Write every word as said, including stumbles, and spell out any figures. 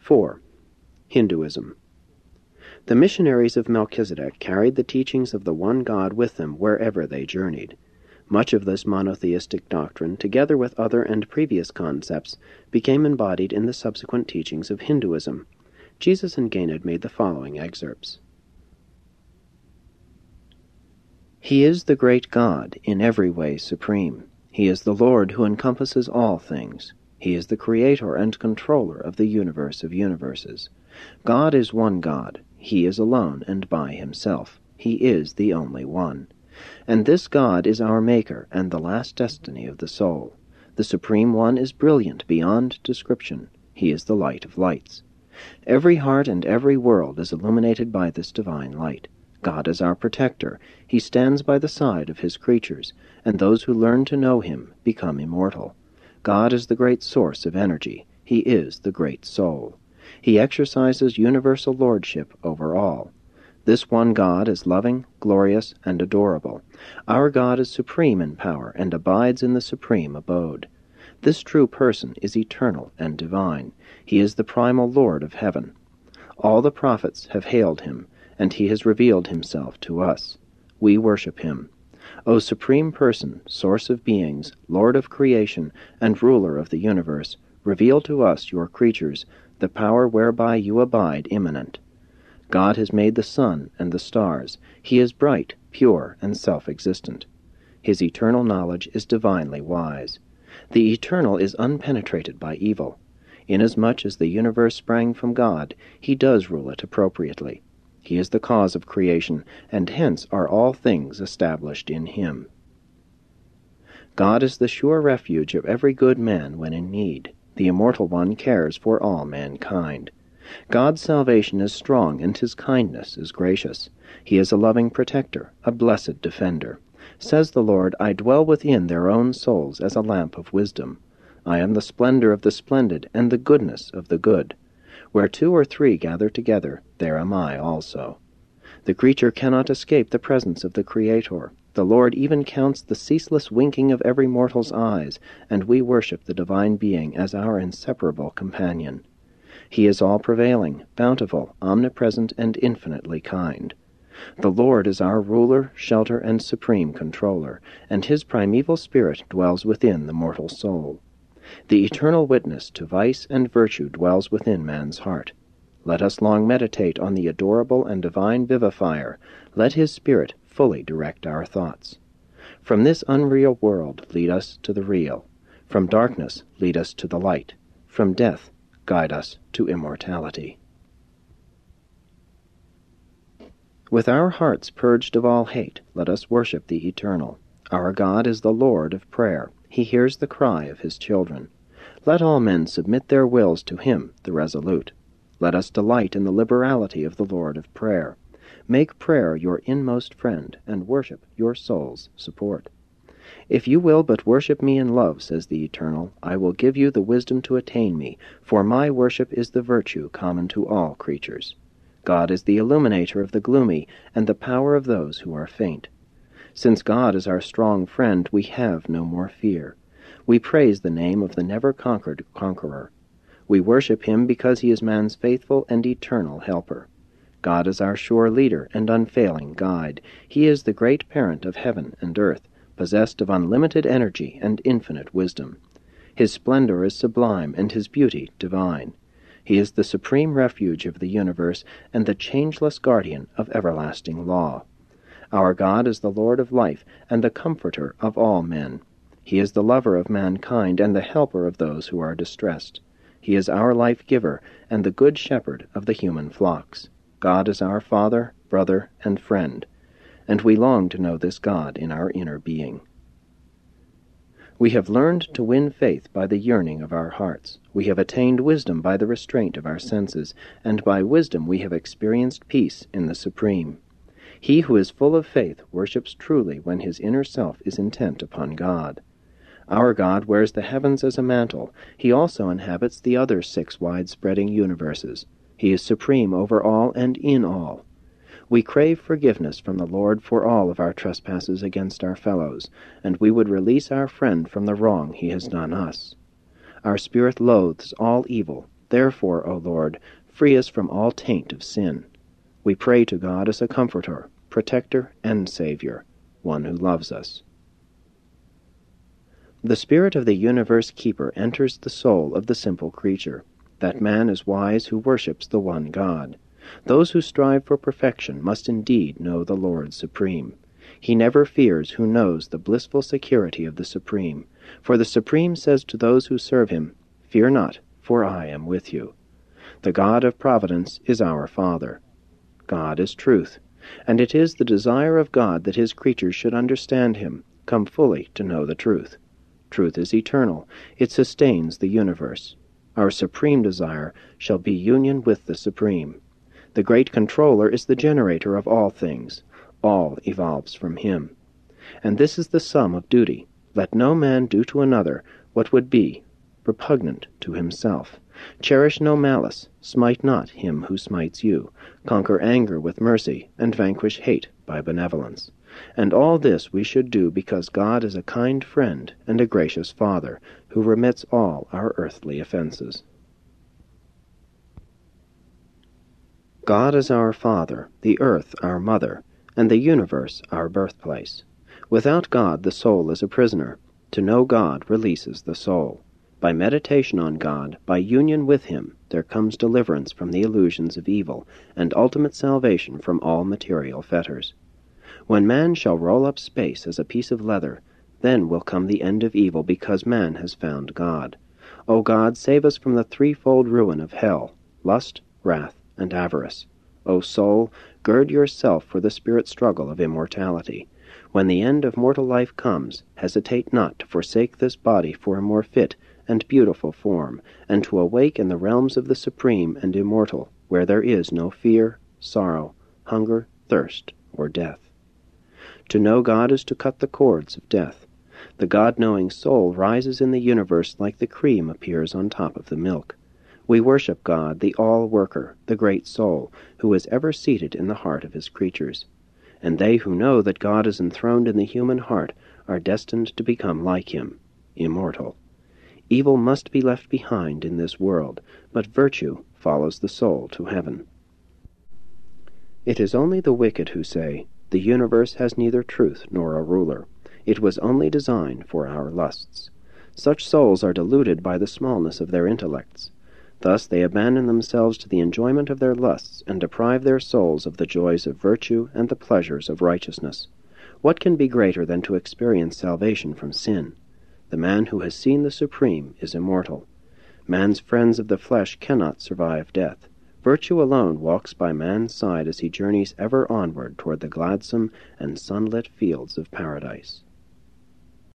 four. Hinduism. The missionaries of Melchizedek carried the teachings of the one God with them wherever they journeyed. Much of this monotheistic doctrine, together with other and previous concepts, became embodied in the subsequent teachings of Hinduism. Jesus and Gained made the following excerpts. He is the great God, in every way supreme. He is the Lord who encompasses all things. He is the creator and controller of the universe of universes. God is one God. He is alone and by himself. He is the only one. And this God is our Maker and the last destiny of the soul. The Supreme One is brilliant beyond description. He is the light of lights. Every heart and every world is illuminated by this divine light. God is our protector. He stands by the side of his creatures, and those who learn to know him become immortal. God is the great source of energy. He is the great soul. He exercises universal lordship over all. This one God is loving, glorious, and adorable. Our God is supreme in power and abides in the supreme abode. This true person is eternal and divine. He is the primal Lord of heaven. All the prophets have hailed him, and he has revealed himself to us. We worship him. O Supreme Person, Source of beings, Lord of creation, and Ruler of the universe, reveal to us, your creatures, the power whereby you abide immanent. God has made the sun and the stars. He is bright, pure, and self-existent. His eternal knowledge is divinely wise. The eternal is unpenetrated by evil. Inasmuch as the universe sprang from God, he does rule it appropriately. He is the cause of creation, and hence are all things established in him. God is the sure refuge of every good man when in need. The Immortal One cares for all mankind. God's salvation is strong, and his kindness is gracious. He is a loving protector, a blessed defender. Says the Lord, I dwell within their own souls as a lamp of wisdom. I am the splendor of the splendid, and the goodness of the good. Where two or three gather together, there am I also. The creature cannot escape the presence of the Creator. The Lord even counts the ceaseless winking of every mortal's eyes, and we worship the divine being as our inseparable companion. He is all-prevailing, bountiful, omnipresent, and infinitely kind. The Lord is our ruler, shelter, and supreme controller, and his primeval spirit dwells within the mortal soul. The eternal witness to vice and virtue dwells within man's heart. Let us long meditate on the adorable and divine vivifier. Let his spirit fully direct our thoughts. From this unreal world lead us to the real. From darkness lead us to the light. From death guide us to immortality. With our hearts purged of all hate, let us worship the Eternal. Our God is the Lord of prayer. He hears the cry of his children. Let all men submit their wills to him, the resolute. Let us delight in the liberality of the Lord of prayer. Make prayer your inmost friend, and worship your soul's support. If you will but worship me in love, says the Eternal, I will give you the wisdom to attain me, for my worship is the virtue common to all creatures. God is the illuminator of the gloomy, and the power of those who are faint. Since God is our strong friend, we have no more fear. We praise the name of the never-conquered conqueror. We worship him because he is man's faithful and eternal helper. God is our sure leader and unfailing guide. He is the great parent of heaven and earth, possessed of unlimited energy and infinite wisdom. His splendor is sublime and his beauty divine. He is the supreme refuge of the universe and the changeless guardian of everlasting law. Our God is the Lord of life and the comforter of all men. He is the lover of mankind and the helper of those who are distressed. He is our life-giver and the good shepherd of the human flocks. God is our Father, brother, and friend, and we long to know this God in our inner being. We have learned to win faith by the yearning of our hearts. We have attained wisdom by the restraint of our senses, and by wisdom we have experienced peace in the Supreme. He who is full of faith worships truly when his inner self is intent upon God. Our God wears the heavens as a mantle. He also inhabits the other six wide-spreading universes. He is supreme over all and in all. We crave forgiveness from the Lord for all of our trespasses against our fellows, and we would release our friend from the wrong he has done us. Our spirit loathes all evil. Therefore, O Lord, free us from all taint of sin. We pray to God as a comforter, protector, and Savior, one who loves us. The spirit of the universe keeper enters the soul of the simple creature. That man is wise who worships the one God. Those who strive for perfection must indeed know the Lord supreme. He never fears who knows the blissful security of the Supreme. For the Supreme says to those who serve him, "Fear not, for I am with you." The God of providence is our Father. God is truth, and it is the desire of God that his creatures should understand him, come fully to know the truth. Truth is eternal. It sustains the universe. Our supreme desire shall be union with the Supreme. The great controller is the generator of all things. All evolves from him. And this is the sum of duty. Let no man do to another what would be repugnant to himself. Cherish no malice. Smite not him who smites you. Conquer anger with mercy, and vanquish hate by benevolence. And all this we should do because God is a kind friend and a gracious Father, who remits all our earthly offenses. God is our Father, the earth our mother, and the universe our birthplace. Without God the soul is a prisoner. To know God releases the soul. By meditation on God, by union with him, there comes deliverance from the illusions of evil, and ultimate salvation from all material fetters. When man shall roll up space as a piece of leather, then will come the end of evil, because man has found God. O God, save us from the threefold ruin of hell, lust, wrath, and avarice. O soul, gird yourself for the spirit struggle of immortality. When the end of mortal life comes, hesitate not to forsake this body for a more fit and beautiful form, and to awake in the realms of the supreme and immortal, where there is no fear, sorrow, hunger, thirst, or death. To know God is to cut the cords of death. The God-knowing soul rises in the universe like the cream appears on top of the milk. We worship God, the all-worker, the great soul, who is ever seated in the heart of his creatures. And they who know that God is enthroned in the human heart are destined to become like him, immortal. Evil must be left behind in this world, but virtue follows the soul to heaven. It is only the wicked who say, "The universe has neither truth nor a ruler. It was only designed for our lusts." Such souls are deluded by the smallness of their intellects. Thus they abandon themselves to the enjoyment of their lusts, and deprive their souls of the joys of virtue and the pleasures of righteousness. What can be greater than to experience salvation from sin? The man who has seen the Supreme is immortal. Man's friends of the flesh cannot survive death. Virtue alone walks by man's side as he journeys ever onward toward the gladsome and sunlit fields of paradise.